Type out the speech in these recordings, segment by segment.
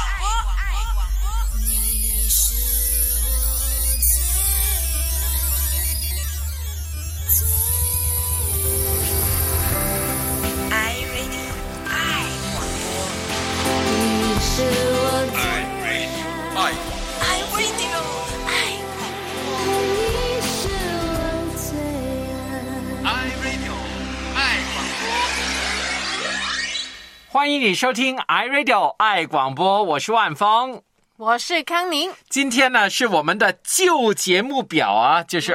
欢迎你收听 iRadio 爱广播，我是万峰， 我是康宁。 今天呢是我们的旧节目表啊，就是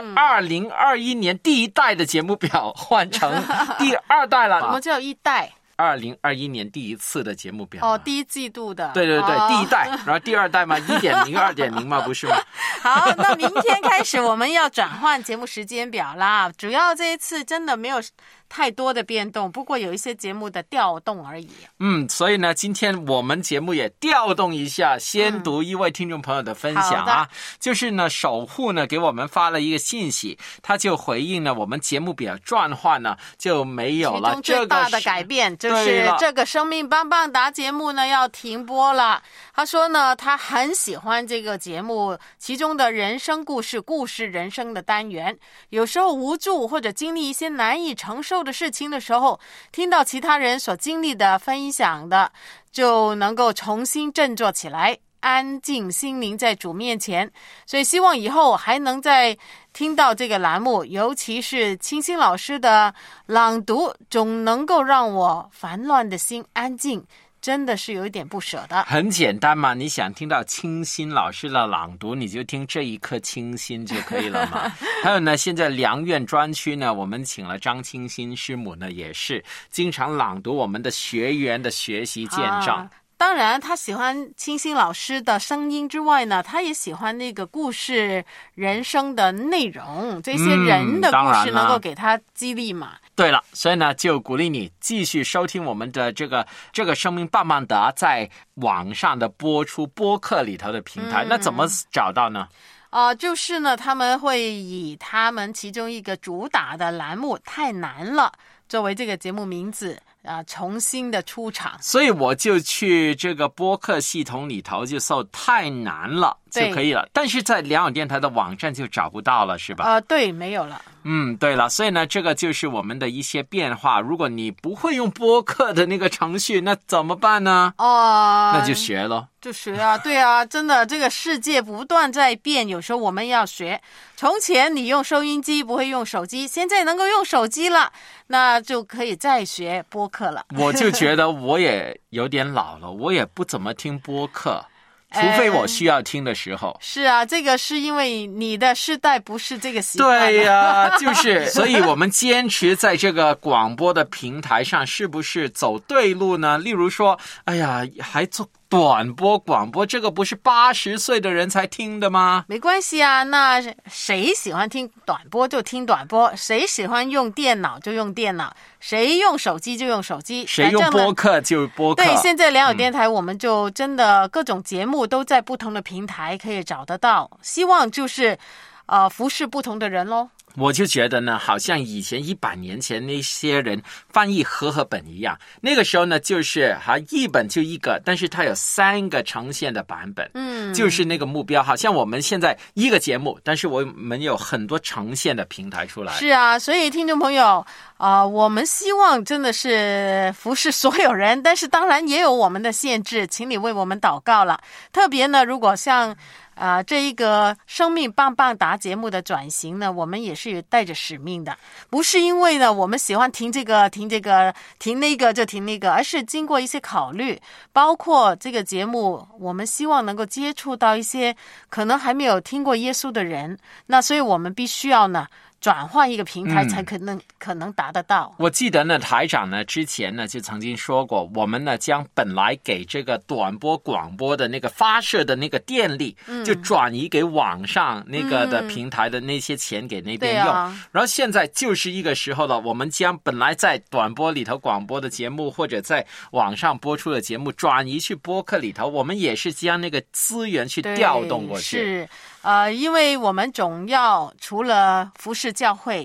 2021年第一代的节目表换成第二代了。 什么叫一代 ？2021年第一次的节目表哦，第一季度的。 对对对，第一代，然后第二代嘛，1.0 2.0嘛，不是吗？ 好，那明天开始我们要转换节目时间表啦。主要这一次真的没有太多的变动，不过有一些节目的调动而已。 所以呢，今天我们节目也调动一下，先读一位听众朋友的分享啊，就是呢，守护呢给我们发了一个信息，他就回应呢，我们节目表转换呢就没有了， 其中最大的改变就是这个生命棒棒哒节目呢要停播了。他说呢，他很喜欢这个节目，其中的人生故事人生的单元，有时候无助或者经历一些难以承受的事情的时候，听到其他人所经历的分享的，就能够重新振作起来，安静心灵在主面前。所以希望以后还能再听到这个栏目，尤其是清新老师的朗读，总能够让我烦乱的心安静，真的是有一点不舍的。 很简单嘛，你想听到清新老师的朗读，你就听这一刻清新就可以了嘛。还有呢，现在良苑专区呢，我们请了张清新师母呢，也是经常朗读我们的学员的学习见证。 当然他喜欢清新老师的声音之外呢，他也喜欢那个故事人生的内容，这些人的故事能够给他激励嘛。 对了，所以呢就鼓励你继续收听我们的这个生命棒棒哒在网上的播出播客里头的平台。那怎么找到呢？ 就是呢他们会以他们其中一个主打的栏目太难了作为这个节目名字重新的出场。 所以我就去这个播客系统里头就搜太难了就可以了，但是在良友电台的网站就找不到了是吧？ 对，没有了。 对了，所以呢这个就是我们的一些变化。如果你不会用播客的那个程序，那怎么办呢？那就学咯。 就学啊，对啊，真的这个世界不断在变，有时候我们要学。从前你用收音机不会用手机，现在能够用手机了，那就可以再学播客了。 我就觉得我也有点老了，我也不怎么听播客，除非我需要听的时候。 是啊，这个是因为你的世代不是这个习惯。 对呀，就是所以我们坚持在这个广播的平台上，是不是走对路呢？例如说，哎呀，还做短波广播，这个不是80岁的人才听的吗？ 没关系啊，那谁喜欢听短波就听短波，谁喜欢用电脑就用电脑，谁用手机就用手机， 谁用播客就播客。 对，现在良友电台我们就真的各种节目都在不同的平台可以找得到，希望就是服侍不同的人咯。 我就觉得呢，好像以前100年前那些人翻译和合本一样，那个时候呢就是一本就一个，但是它有3个呈现的版本，就是那个目标。好像我们现在一个节目，但是我们有很多呈现的平台出来。 是啊，所以听众朋友我们希望真的是服侍所有人，但是当然也有我们的限制，请你为我们祷告了。特别呢，如果像这一个生命棒棒哒节目的转型呢，我们也是带着使命的，不是因为呢我们喜欢停这个停那个就停那个，而是经过一些考虑，包括这个节目我们希望能够接触到一些可能还没有听过耶稣的人，那所以我们必须要呢转换一个平台才可能达得到。 我记得呢，台长呢之前呢就曾经说过，我们呢将本来给这个短波广播的那个发射的那个电力，就转移给网上那个的平台的那些钱给那边用。然后现在就是一个时候了，我们将本来在短波里头广播的节目或者在网上播出的节目转移去播客里头，我们也是将那个资源去调动过去。 是因为我们总要除了服侍教会，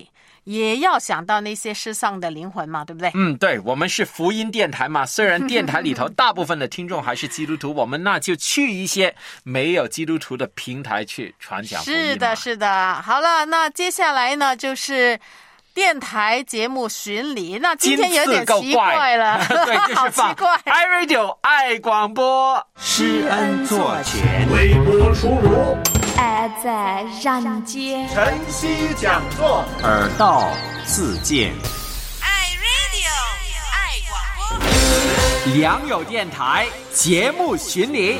也要想到那些失丧的灵魂嘛，对不对？ 对，我们是福音电台嘛，虽然电台里头大部分的听众还是基督徒，我们那就去一些没有基督徒的平台去传讲福音嘛。 是的，是的。好了，那接下来呢就是电台节目巡礼，那今天有点奇怪了， 对，就是放 iRadio 爱广播， 施恩座前， 微波出炉， 爱在人间， 晨曦讲座， 耳道自荐， iRadio 爱广播，良友电台节目巡礼。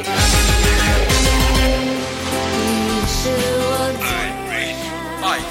你是我最爱。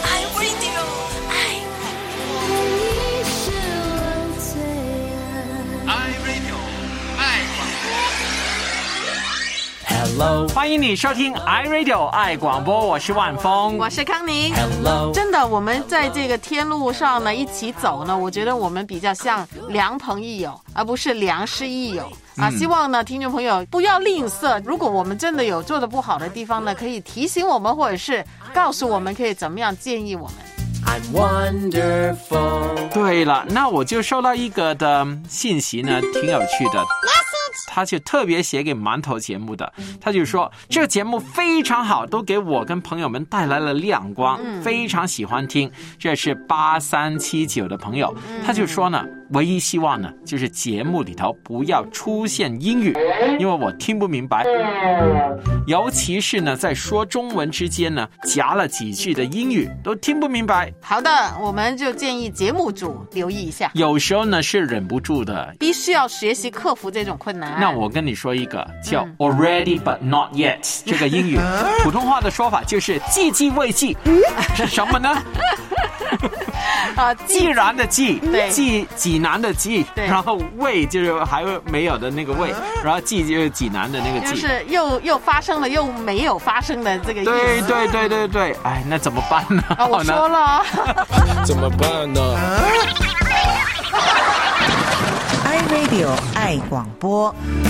Hello， 欢迎你收听 iRadio 爱广播，我是万峰， 我是康宁。 Hello， 真的，我们在这个天路上呢一起走呢，我觉得我们比较像良朋益友，而不是良师益友。希望呢听众朋友不要吝啬，如果我们真的有做得不好的地方呢，可以提醒我们，或者是告诉我们可以怎么样建议我们。 I'm wonderful。 对了，那我就收到一个的信息呢，挺有趣的。他就特别写给馒头节目的，他就说这个节目非常好，都给我跟朋友们带来了亮光，非常喜欢听。这是8379的朋友，他就说呢，唯一希望呢就是节目里头不要出现英语，因为我听不明白，尤其是呢在说中文之间呢夹了几句的英语都听不明白。 好的，我们就建议节目组留意一下， 有时候呢是忍不住的， 必须要学习克服这种困难。 那我跟你说一个叫 already but not yet 这个英语普通话的说法就是既既未既，是什么呢？既然的既，济南的济，然后未就是还没有的那个未，然后济就是济南的那个济， 就是又发生了又没有发生的这个意思。 对，哎，那怎么办呢？ 我说了， 怎么办呢 ？iRadio 爱广播。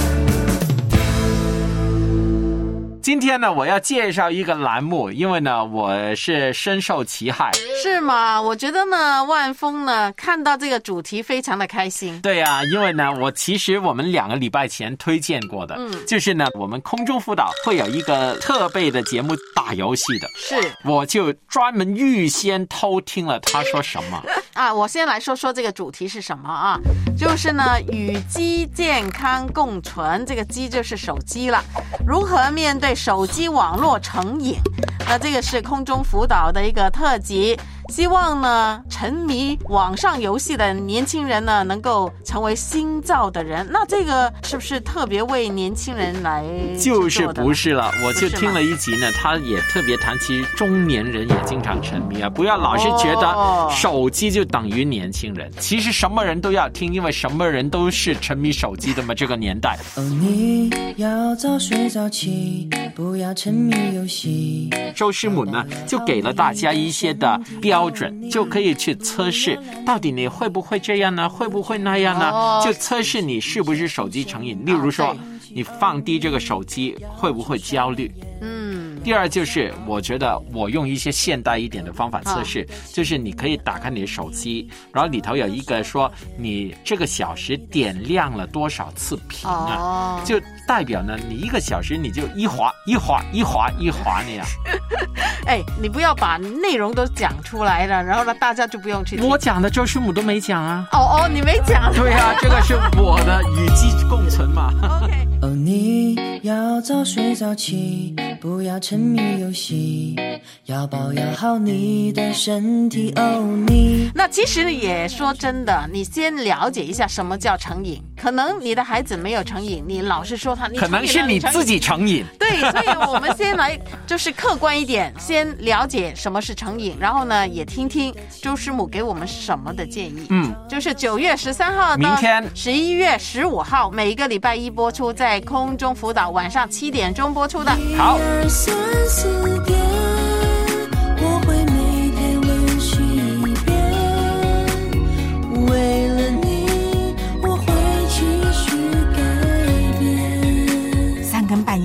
今天呢，我要介绍一个栏目，因为呢，我是深受其害。 是吗？我觉得呢，万峰呢看到这个主题非常的开心。 对啊，因为呢，其实我们2个礼拜前推荐过的，就是呢，我们空中辅导会有一个特备的节目打游戏的， 是， 我就专门预先偷听了他说什么啊。我先来说说这个主题是什么啊？就是呢，与鸡健康共存，这个鸡就是手机了，如何面对手机网络成瘾？那这个是空中辅导的一个特辑，希望呢沉迷网上游戏的年轻人呢能够成为新造的人。那这个是不是特别为年轻人来就是不是了，我就听了一集呢，他也特别谈其实中年人也经常沉迷啊，不要老是觉得手机就等于年轻人，其实什么人都要听，因为什么人都是沉迷手机的嘛，这个年代。 你要早睡早起，不要沉迷游戏。 周师母呢就给了大家一些的标准，就可以去测试到底你会不会这样呢，会不会那样呢，就测试你是不是手机成瘾。例如说你放低这个手机会不会焦虑。第二就是我觉得我用一些现代一点的方法测试，就是你可以打开你的手机，然后里头有一个说你这个小时点亮了多少次屏啊，就代表呢你1个小时你就一滑那样。 哎，你不要把内容都讲出来了，然后呢大家就不用去听。 我讲的周师母都没讲啊。 你没讲。 对啊，这个是我的与鸡共存嘛。 OK。 你要早睡早起，不要沉迷游戏，要保养好你的身体。 那其实也说真的，你先了解一下什么叫成瘾。可能你的孩子没有成瘾，你老是说他， 可能是你自己成瘾。 对，所以我们先来就是客观一点，先了解什么是成瘾，然后呢也听听周师母给我们什么的建议。就是9月13号明天 11月15号每一个礼拜一播出，在空中辅导晚上7点钟播出的。 好。 1、2、3、4点，我会每天温习一遍，为了你我会继续改变。 3更半夜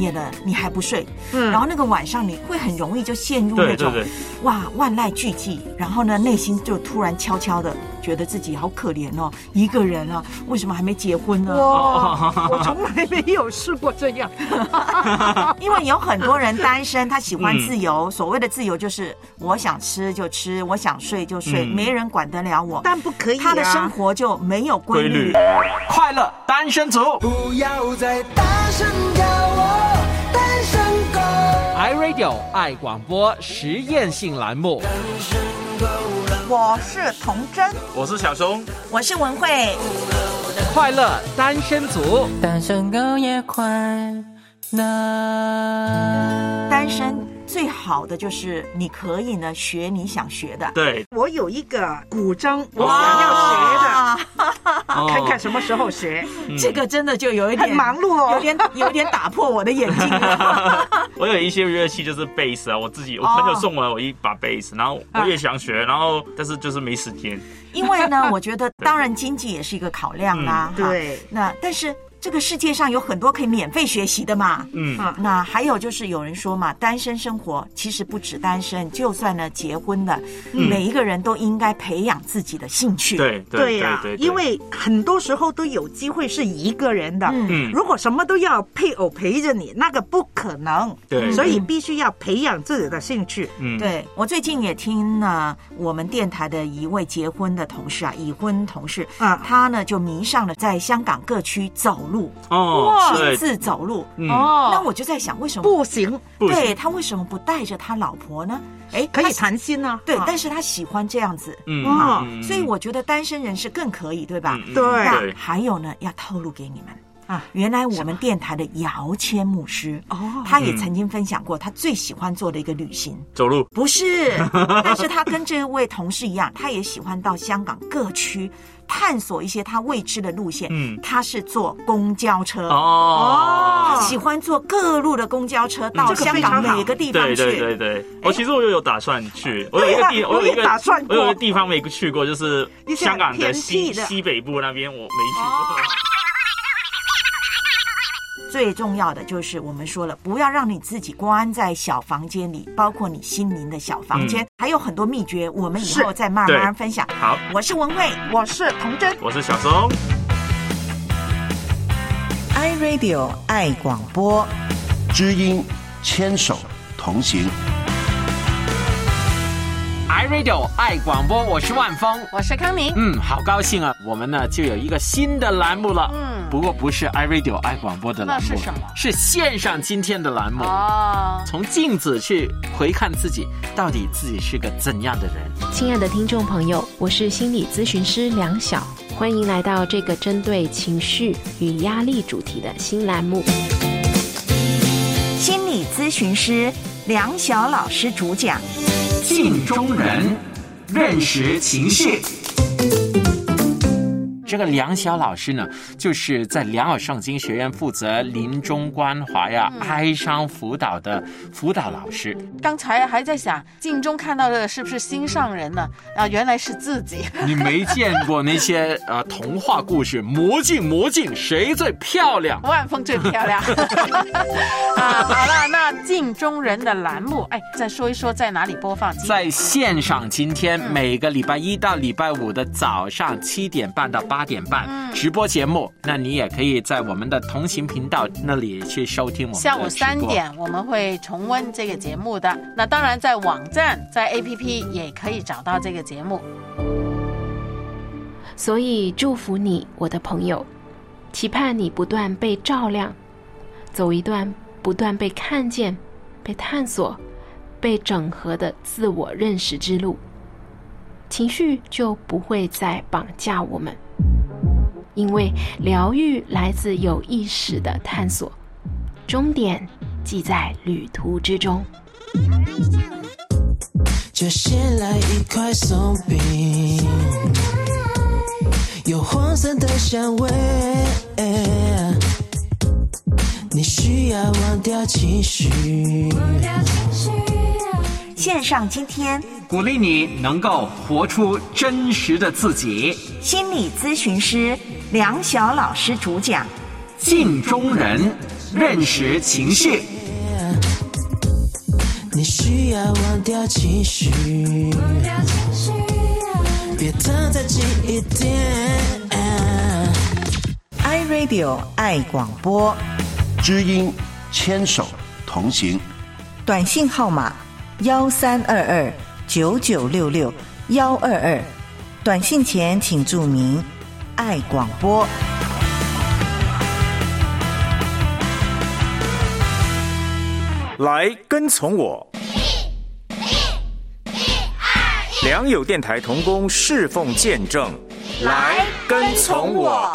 点了你还不睡，然后那个晚上你会很容易就陷入那种哇万籁俱寂，然后呢内心就突然悄悄的觉得自己好可怜哦，一个人啊，为什么还没结婚呢？ 我从来没有试过这样。 因为有很多人单身，他喜欢自由，所谓的自由就是我想吃就吃，我想睡就睡，没人管得了我。 但不可以啊， 他的生活就没有规律。 快乐单身族， 不要再大声叫我单身狗。 iRadio 爱广播实验性栏目。 我是童真， 我是小松， 我是文慧。 快乐单身族， 单身狗也快乐。 单身最好的就是你可以呢学你想学的。 对， 我有一个古筝，我想要学的，看看什么时候学。 这个真的就有一点很忙碌哦， 有点打破我的眼睛了。 我有一些乐器就是贝斯啊，我朋友送我一把贝斯，然后我也想学，然后但是就是没时间。 因为呢，我觉得当然经济也是一个考量啦。 对， 那但是这个世界上有很多可以免费学习的嘛。那还有就是有人说嘛，单身生活其实不止单身，就算呢结婚了，每一个人都应该培养自己的兴趣。 对呀，因为很多时候都有机会是一个人的。如果什么都要配偶陪着你，那个不可能。 对， 所以必须要培养自己的兴趣。 对，我最近也听了我们电台的一位结婚的同事啊，已婚同事他呢就迷上了在香港各区走路，亲自走路。那我就在想，为什么不行？ 对，他为什么不带着他老婆呢？ 可以谈心啊。 对，但是他喜欢这样子。所以我觉得单身人士更可以，对吧？ 对。 那还有呢，要透露给你们。原来我们电台的姚谦牧师他也曾经分享过他最喜欢做的一个旅行， 走路不是，但是他跟这位同事一样，他也喜欢到香港各区探索一些他未知的路线。他是坐公交车他喜欢坐各路的公交车到香港每个地方去。 对，其实我有打算去，我有一个地方没去过，就是香港的西北部那边，我没去过。 最重要的就是我们说了，不要让你自己关在小房间里，包括你心灵的小房间，还有很多秘诀，我们以后再慢慢分享。 好， 我是文慧， 我是童真， 我是小松。 iRadio 爱广播， 知音牵手同行。 iRadio 爱广播，我是万峰， 我是康宁。 好高兴啊！我们呢就有一个新的栏目了。不过不是 iRadio 爱广播的栏目， 那是什么？ 是线上今天的栏目。从镜子去回看自己，到底自己是个怎样的人？ 亲爱的听众朋友，我是心理咨询师梁晓，欢迎来到这个针对情绪与压力主题的新栏目。 心理咨询师梁晓老师主讲。 镜中人，认识情绪。 这个梁晓老师呢，就是在良友圣经学院负责临终关怀哀伤辅导的辅导老师。 刚才还在想，镜中看到的是不是心上人呢？原来是自己。 你没见过那些童话故事，魔镜谁最漂亮？ 万峰最漂亮。好了，那镜中人的栏目，再说一说在哪里播放？ 在线上今天每个礼拜一到礼拜五的早上7点半到8点半直播节目。那你也可以在我们的同行频道那里去收听我们的下午3点我们会重温这个节目的。那当然在网站在 APP 也可以找到这个节目。 所以祝福你，我的朋友，期盼你不断被照亮，走一段不断被看见、被探索、被整合的自我认识之路，情绪就不会再绑架我们，因为疗愈来自有意识的探索，终点即在旅途之中。 就先来一块松饼，有黄色的香味，你需要忘掉情绪。 线上今天鼓励你能够活出真实的自己。 心理咨询师梁晓老师主讲， 镜中人， 认识情绪。 你需要忘掉情绪，别躺在记忆点。 iRadio 爱广播， 知音牵手同行， 短信号码13229966-122，短信前请注明爱广播。 来跟从我，良友电台同工侍奉见证， 来跟从我。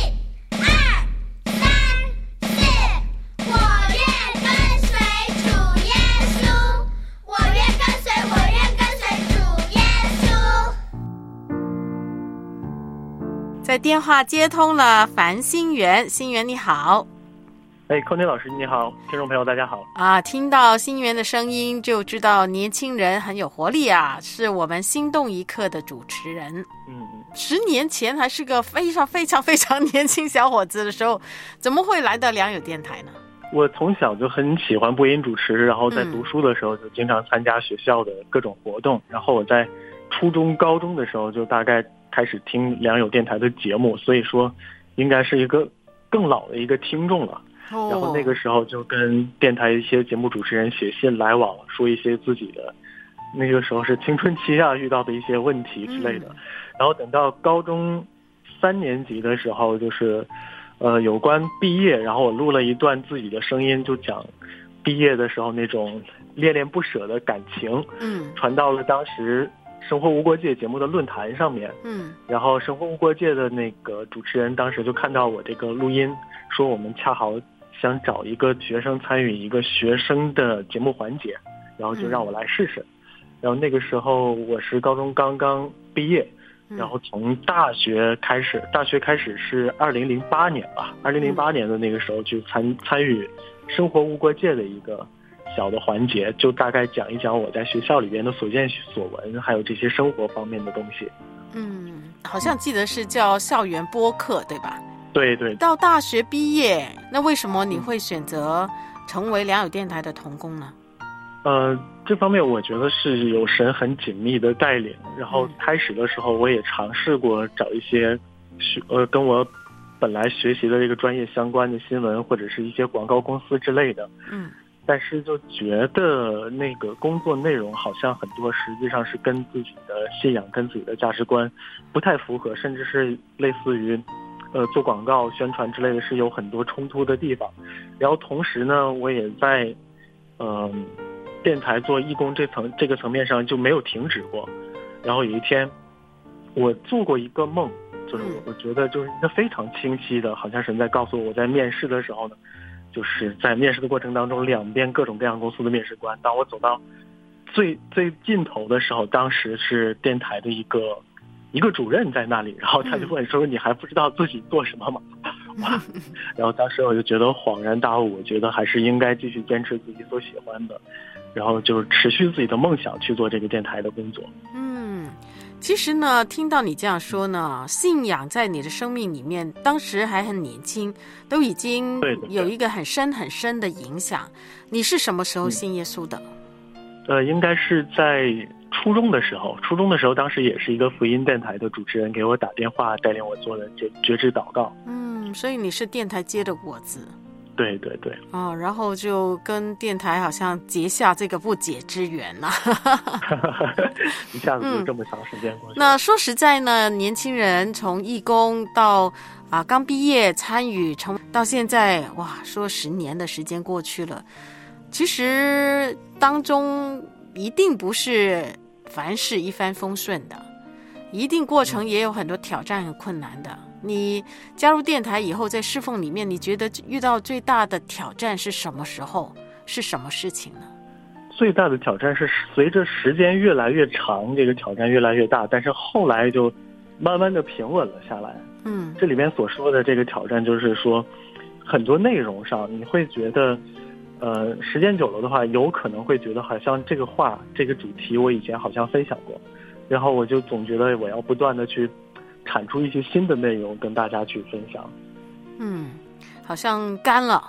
在电话接通了樊新元，新元你好。 空天老师你好，听众朋友大家好。 听到新元的声音就知道年轻人很有活力啊，是我们心动一刻的主持人。10年前还是个非常非常非常年轻小伙子的时候，怎么会来到良友电台呢？ 我从小就很喜欢播音主持，然后在读书的时候就经常参加学校的各种活动，然后我在初中高中的时候就大概开始听良友电台的节目，所以说应该是一个更老的一个听众了。然后那个时候就跟电台一些节目主持人写信来往，说一些自己的那个时候是青春期啊遇到的一些问题之类的。然后等到高中3年级的时候，就是有关毕业，然后我录了一段自己的声音，就讲毕业的时候那种恋恋不舍的感情，传到了当时生活无国界节目的论坛上面，然后生活无国界的那个主持人当时就看到我这个录音，说我们恰好想找一个学生参与一个学生的节目环节，然后就让我来试试。然后那个时候我是高中刚刚毕业，然后从大学开始是2008年吧，2008年的那个时候就参与生活无国界的一个小的环节，就大概讲一讲我在学校里边的所见所闻，还有这些生活方面的东西。 好像记得是叫校园播客对吧？ 对对。 到大学毕业，那为什么你会选择成为良友电台的同工呢？ 这方面我觉得是有神很紧密的带领，然后开始的时候我也尝试过找一些跟我本来学习的这个专业相关的新闻，或者是一些广告公司之类的，但是就觉得那个工作内容好像很多实际上是跟自己的信仰跟自己的价值观不太符合，甚至是类似于做广告宣传之类的是有很多冲突的地方。然后同时呢我也在电台做义工这个层面上就没有停止过。然后有一天我做过一个梦，就是我觉得就是一个非常清晰的，好像神在告诉我在面试的时候呢，就是在面试的过程当中，两边各种各样公司的面试官，当我走到最尽头的时候，当时是电台的一个主任在那里，然后他就问说你还不知道自己做什么吗？然后当时我就觉得恍然大悟，我觉得还是应该继续坚持自己所喜欢的，然后就持续自己的梦想去做这个电台的工作。 其实呢，听到你这样说呢，信仰在你的生命里面，当时还很年轻，都已经有一个很深很深的影响。你是什么时候信耶稣的？ 应该是在初中的时候，当时也是一个福音电台的主持人给我打电话，带领我做的觉知祷告。 所以你是电台接的果子。 对对对。 然后就跟电台好像结下这个不解之缘了。 一下子就这么长时间过去。 那说实在呢，年轻人从义工到刚毕业参与到现在，哇，说10年的时间过去了，其实当中一定不是凡事一帆风顺的，一定过程也有很多挑战和困难的。你加入电台以后，在侍奉里面，你觉得遇到最大的挑战是什么时候？是什么事情呢？ 最大的挑战是随着时间越来越长，这个挑战越来越大，但是后来就慢慢的平稳了下来。这里面所说的这个挑战就是说，很多内容上你会觉得时间久了的话，有可能会觉得好像这个话这个主题我以前好像分享过，然后我就总觉得我要不断的去产出一些新的内容跟大家去分享。 好像干了，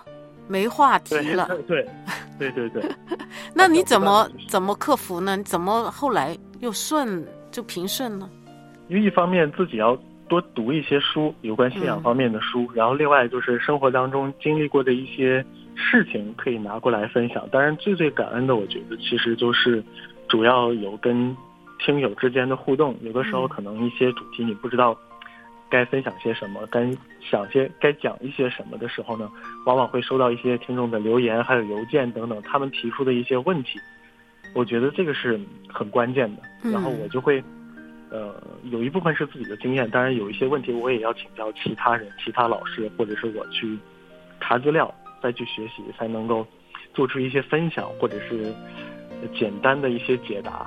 没话题了。 对。 那你怎么克服呢？怎么后来又平顺呢？ 因为一方面自己要多读一些书，有关信仰方面的书，然后另外就是生活当中经历过的一些事情可以拿过来分享。当然最感恩的，我觉得其实就是主要有跟听友之间的互动。有的时候可能一些主题你不知道该分享些什么，该讲一些什么的时候呢，往往会收到一些听众的留言，还有邮件等等，他们提出的一些问题，我觉得这个是很关键的。然后我就会有一部分是自己的经验，当然有一些问题我也要请教其他人、其他老师，或者是我去查资料再去学习，才能够做出一些分享，或者是简单的一些解答。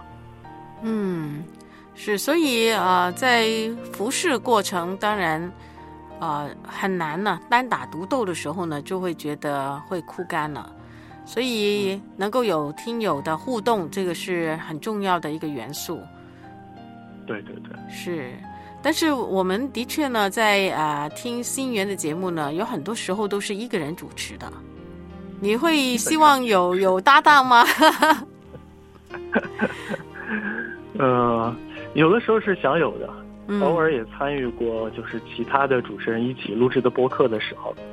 是，所以在服侍过程当然很难呢，单打独斗的时候呢，就会觉得会枯干了。所以能够有听友的互动，这个是很重要的一个元素。 对， 是。但是我们的确呢，在听新源的节目呢，有很多时候都是一个人主持的。你会希望有搭档吗？ 有的时候是想有的，偶尔也参与过，就是其他的主持人一起录制的播客的时候。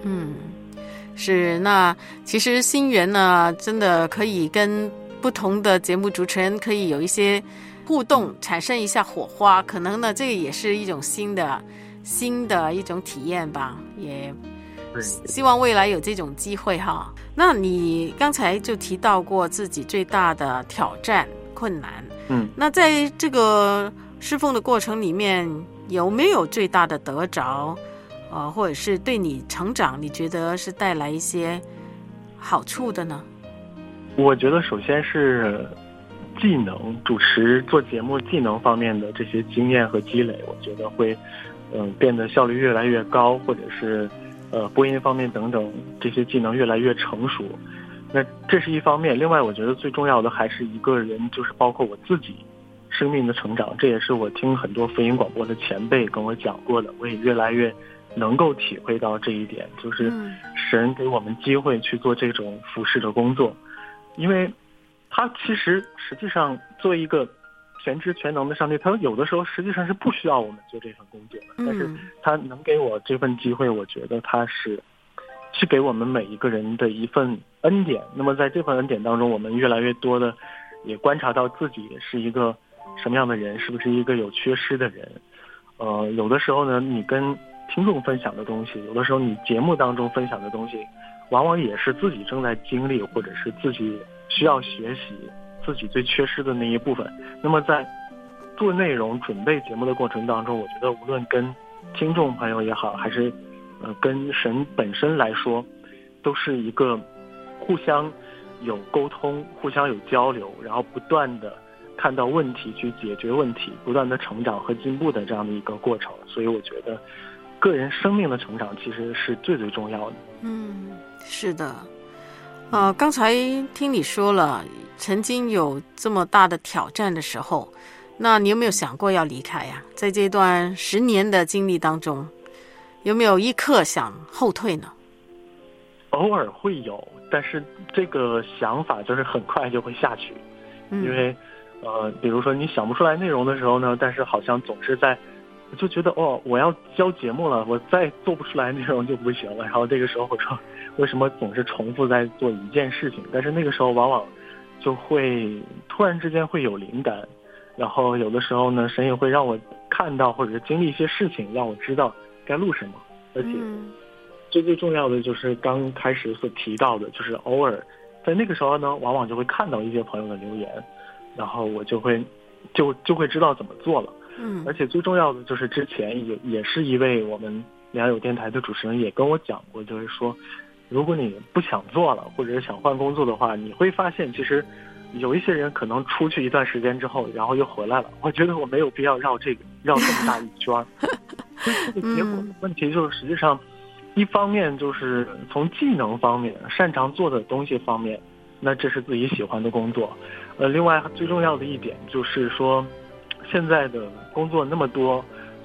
是。那其实新源呢，真的可以跟不同的节目主持人可以有一些互动，产生一下火花。可能呢，这个也是一种新的一种体验吧。也希望未来有这种机会哈。那你刚才就提到过自己最大的挑战、困难。那在这个侍奉的过程里面，有没有最大的得着，或者是对你成长，你觉得是带来一些好处的呢？ 我觉得首先是技能，主持做节目技能方面的这些经验和积累，我觉得会变得效率越来越高，或者是播音方面等等这些技能越来越成熟。那这是一方面，另外我觉得最重要的还是一个人，就是包括我自己生命的成长。这也是我听很多福音广播的前辈跟我讲过的，我也越来越能够体会到这一点，就是神给我们机会去做这种服侍的工作。因为他实际上作为一个全知全能的上帝，他有的时候实际上是不需要我们做这份工作的，但是他能给我这份机会，我觉得他是给我们每一个人的一份恩典。那么在这份恩典当中，我们越来越多的也观察到自己是一个什么样的人，是不是一个有缺失的人。有的时候呢，你跟听众分享的东西，有的时候你节目当中分享的东西，往往也是自己正在经历，或者是自己需要学习，自己最缺失的那一部分。那么在做内容准备节目的过程当中，我觉得无论跟听众朋友也好，还是跟神本身来说，都是一个互相有沟通、互相有交流，然后不断的看到问题去解决问题，不断的成长和进步的这样的一个过程。所以我觉得个人生命的成长其实是最重要的。 是的。刚才听你说了曾经有这么大的挑战的时候，那你有没有想过要离开呀？在这段10年的经历当中，有没有一刻想后退呢？ 偶尔会有，但是这个想法就是很快就会下去。因为比如说你想不出来内容的时候呢，但是好像总是就觉得我要教节目了，我再做不出来内容就不行了。然后这个时候我说为什么总是重复在做一件事情？但是那个时候往往就会突然之间会有灵感，然后有的时候呢，神也会让我看到或者是经历一些事情，让我知道该录什么。而且最重要的就是刚开始所提到的，就是偶尔在那个时候呢，往往就会看到一些朋友的留言，然后我就会知道怎么做了。而且最重要的就是之前也是一位我们良友电台的主持人也跟我讲过，就是说如果你不想做了，或者是想换工作的话，你会发现其实有一些人可能出去一段时间之后，然后又回来了。我觉得我没有必要绕这么大一圈。这个结果问题就是实际上一方面就是从技能方面擅长做的东西方面，那这是自己喜欢的工作。另外最重要的一点就是说现在的工作那么多，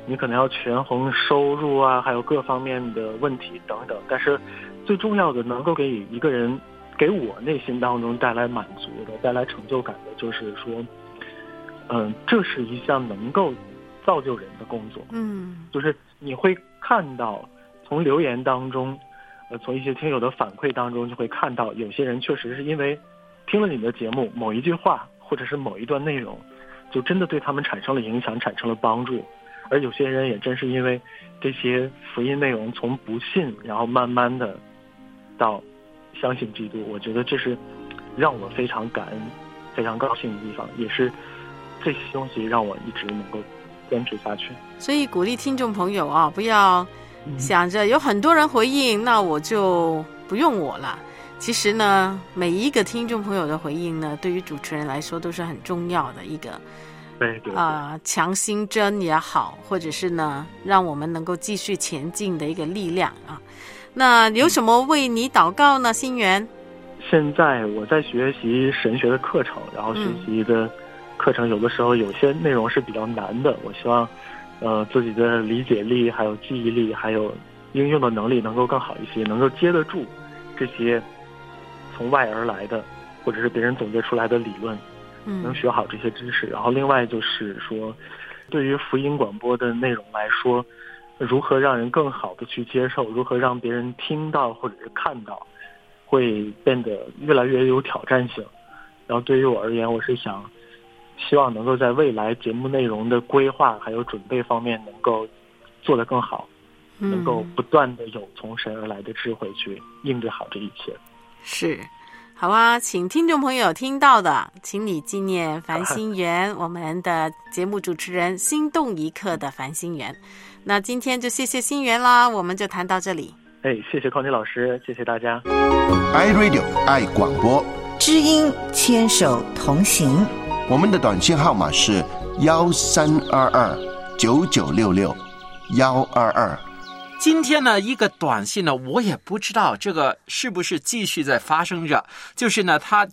你可能要权衡收入啊，还有各方面的问题等等。但是最重要的，能够给一个人，给我内心当中带来满足的、带来成就感的，就是说，这是一项能够造就人的工作。就是你会看到，从留言当中，从一些听友的反馈当中，就会看到有些人确实是因为听了你的节目某一句话或者是某一段内容，就真的对他们产生了影响，产生了帮助。而有些人也真是因为这些福音内容从不信，然后慢慢的到相信基督。我觉得这是让我非常感恩、非常高兴的地方，也是这些东西让我一直能够坚持下去。 所以鼓励听众朋友啊，不要想着有很多人回应，那我就不用我了。其实呢，每一个听众朋友的回应呢，对于主持人来说都是很重要的一个， 对强心针也好，或者是呢，让我们能够继续前进的一个力量啊。那有什么为你祷告呢，心源？ 现在我在学习神学的课程，然后学习的课程有的时候有些内容是比较难的，我希望自己的理解力还有记忆力还有应用的能力能够更好一些，能够接得住这些从外而来的或者是别人总结出来的理论，能学好这些知识。然后另外就是说，对于福音广播的内容来说，如何让人更好的去接受，如何让别人听到或者是看到，会变得越来越有挑战性。然后对于我而言，我是希望能够在未来节目内容的规划还有准备方面能够做得更好，能够不断的有从神而来的智慧去应对好这一切。 是，好啊，请听众朋友听到的，请你纪念樊心源，我们的节目主持人心动一刻的樊心源。那今天就谢谢心源啦，我们就谈到这里。 谢谢康妮老师，谢谢大家。 iRadio 爱广播， 知音牵手同行。 我们的短信号码是13229966，122。 今天呢，一个短信呢，我也不知道这个是不是继续在发生着。就是呢，他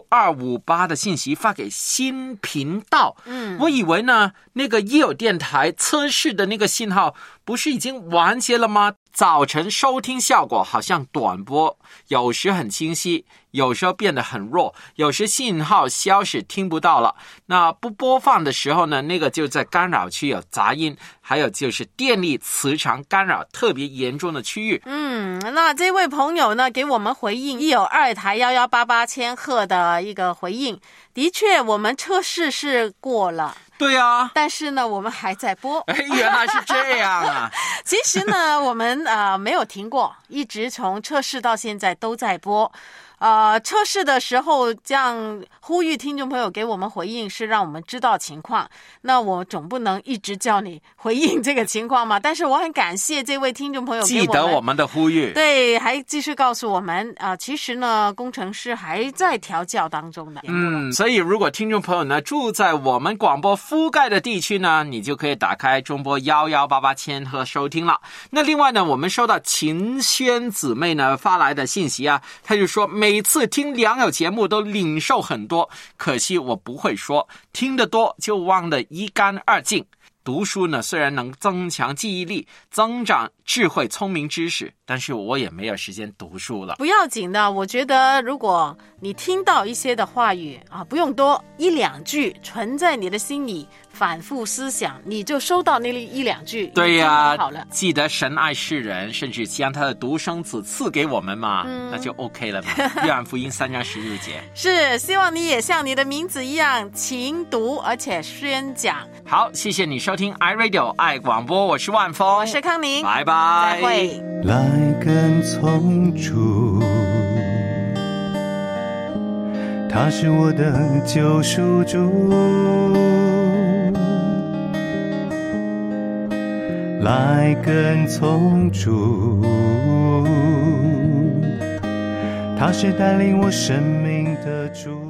9258的信息发给新频道，我以为呢，那个一有电台测试的那个信号不是已经完结了吗？早晨收听效果好像短波，有时很清晰，有时候变得很弱，有时信号消失听不到了。那不播放的时候呢，那个就在干扰区有杂音，还有就是电力磁场干扰特别严重的区域。 那这位朋友呢，给我们回应192台1188千赫的一个回应。的确，我们测试是过了。 对啊， 但是呢，我们还在播。 原来是这样啊！ 其实呢，我们没有停过，一直从测试到现在都在播。测试的时候这样呼吁听众朋友给我们回应，是让我们知道情况。那我总不能一直叫你回应这个情况嘛。但是我很感谢这位听众朋友给记得我们的呼吁， 对，还继续告诉我们其实呢，工程师还在调教当中的。 所以如果听众朋友呢住在我们广播覆盖的地区呢，你就可以打开中波1188千赫收听了。那另外呢，我们收到秦轩姊妹呢发来的信息啊，他就说每次听良友节目都领受很多，可惜我不会说，听得多就忘得一干二净。读书呢，虽然能增强记忆力，增长智慧、聪明知识，但是我也没有时间读书了。 不要紧的，我觉得如果你听到一些的话语不用多1-2句，存在你的心里，反复思想，你就收到那1-2句。 对呀， 好了， 记得神爱世人，甚至将他的独生子赐给我们嘛，那就 OK 了嘛。约翰福音3章16节。 是，希望你也像你的名字一样勤读而且宣讲。 好，谢谢你收听 iRadio 爱广播，我是万峰， 我是康宁， 拜拜， 再会。 来跟从主，他是我的救赎主，来跟从主，他是带领我生命的主。